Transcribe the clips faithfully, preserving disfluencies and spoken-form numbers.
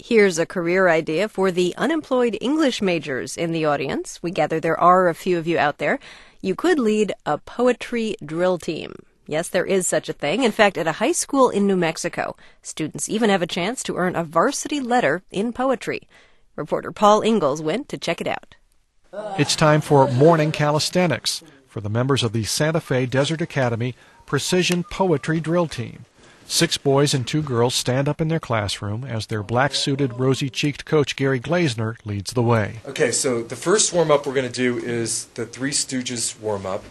Here's a career idea for the unemployed English majors in the audience. We gather there are a few of you out there. You could lead a poetry drill team. Yes, there is such a thing. In fact, at a high school in New Mexico, students even have a chance to earn a varsity letter in poetry. Reporter Paul Ingalls went to check it out. It's time for morning calisthenics for the members of the Santa Fe Desert Academy Precision Poetry Drill Team. Six boys and two girls stand up in their classroom as their black-suited, rosy-cheeked coach Gary Glazner leads the way. Okay, so the first warm-up we're going to do is the Three Stooges warm-up.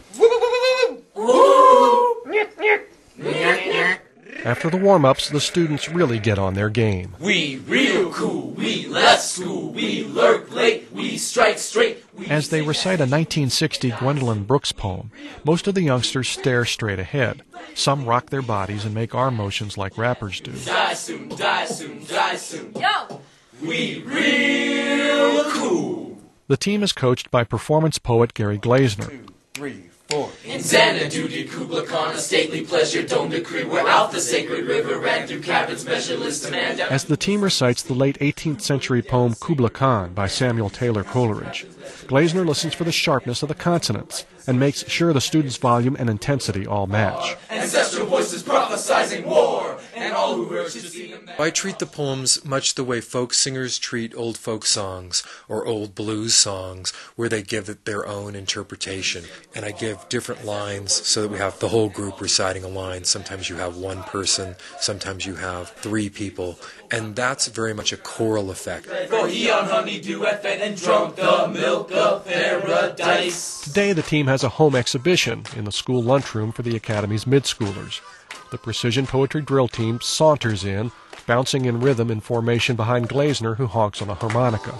After the warm-ups, the students really get on their game. We real cool, we left school, we lurk late, we strike straight. We As they recite a nineteen sixty Gwendolyn Brooks poem, most of the youngsters stare straight ahead. Some rock their bodies and make arm motions like rappers do. Die soon, die soon, die soon. Yo! We real cool. The team is coached by performance poet Gary Glazner. Two, three, four. In Xanadu did Kubla Khan a stately pleasure dome decree where out the sacred river ran through cabins measureless demand. As the team recites the late eighteenth century poem Kubla Khan by Samuel Taylor Coleridge, Glazner listens for the sharpness of the consonants and makes sure the students' volume and intensity all match. Ancestral voices prophesizing war, and all who heard should see him. I treat the poems much the way folk singers treat old folk songs or old blues songs, where they give it their own interpretation. And I give different lines so that we have the whole group reciting a line. Sometimes you have one person, sometimes you have three people, and that's very much a choral effect. For he on honeydew had fed and drunk the milk of paradise. Today the team has a home exhibition in the school lunchroom for the Academy's mid-schoolers. The Precision Poetry Drill Team saunters in, bouncing in rhythm in formation behind Glazner, who honks on a harmonica.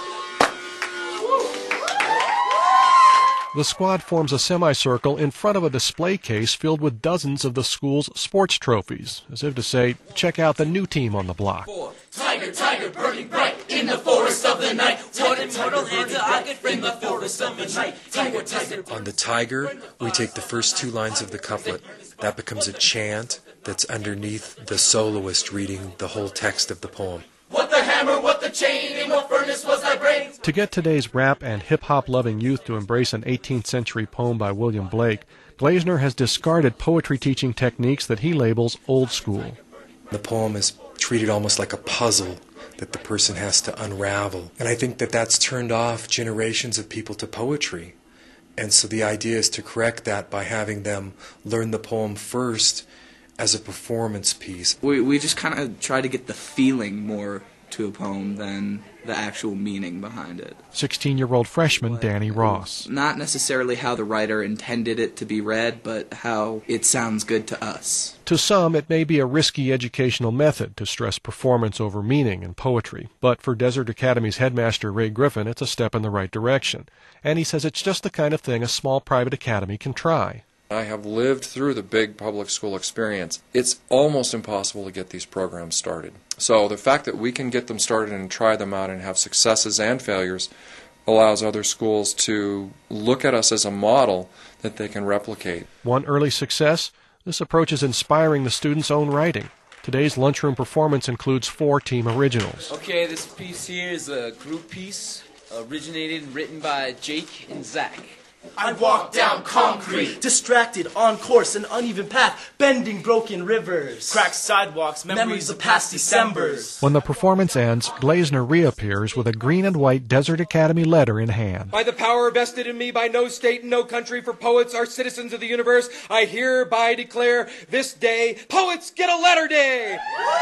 The squad forms a semicircle in front of a display case filled with dozens of the school's sports trophies, as if to say, check out the new team on the block. Tiger, tiger, burning bright in the forest of the night. What immortal answer I could bring the forest of the night. Tiger, tiger. On the tiger, we take the first two lines of the couplet. That becomes a chant that's underneath the soloist reading the whole text of the poem. What the hammer, what the chain, in what furnace was thy brain? To get today's rap and hip-hop loving youth to embrace an eighteenth century poem by William Blake, Glazner has discarded poetry teaching techniques that he labels old school. The poem is treated almost like a puzzle that the person has to unravel. And I think that that's turned off generations of people to poetry. And so the idea is to correct that by having them learn the poem first as a performance piece. We, we just kind of try to get the feeling more to a poem than the actual meaning behind it. sixteen-year-old freshman Danny Ross. Not necessarily how the writer intended it to be read, but how it sounds good to us. To some, it may be a risky educational method to stress performance over meaning in poetry, but for Desert Academy's headmaster Ray Griffin, it's a step in the right direction. And he says it's just the kind of thing a small private academy can try. I have lived through the big public school experience. It's almost impossible to get these programs started. So the fact that we can get them started and try them out and have successes and failures allows other schools to look at us as a model that they can replicate. One early success, this approach is inspiring the students' own writing. Today's lunchroom performance includes four team originals. Okay, this piece here is a group piece originated and written by Jake and Zach. I walk down concrete, distracted, on course, an uneven path, bending broken rivers, cracked sidewalks, memories, memories of past Decembers. When the performance ends, Glazner reappears with a green and white Desert Academy letter in hand. By the power vested in me by no state and no country, for poets are citizens of the universe, I hereby declare this day, Poets Get a Letter Day!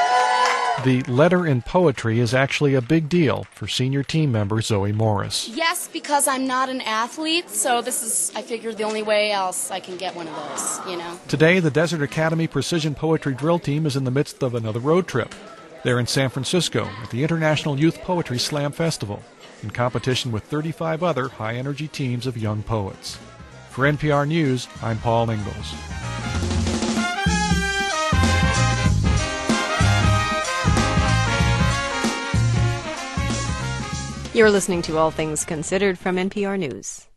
The letter in poetry is actually a big deal for senior team member Zoe Morris. Yes, because I'm not an athlete, so this is, I figured, the only way else I can get one of those, you know. Today, the Desert Academy Precision Poetry Drill Team is in the midst of another road trip. They're in San Francisco at the International Youth Poetry Slam Festival, in competition with thirty-five other high-energy teams of young poets. For N P R News, I'm Paul Ingalls. You're listening to All Things Considered from N P R News.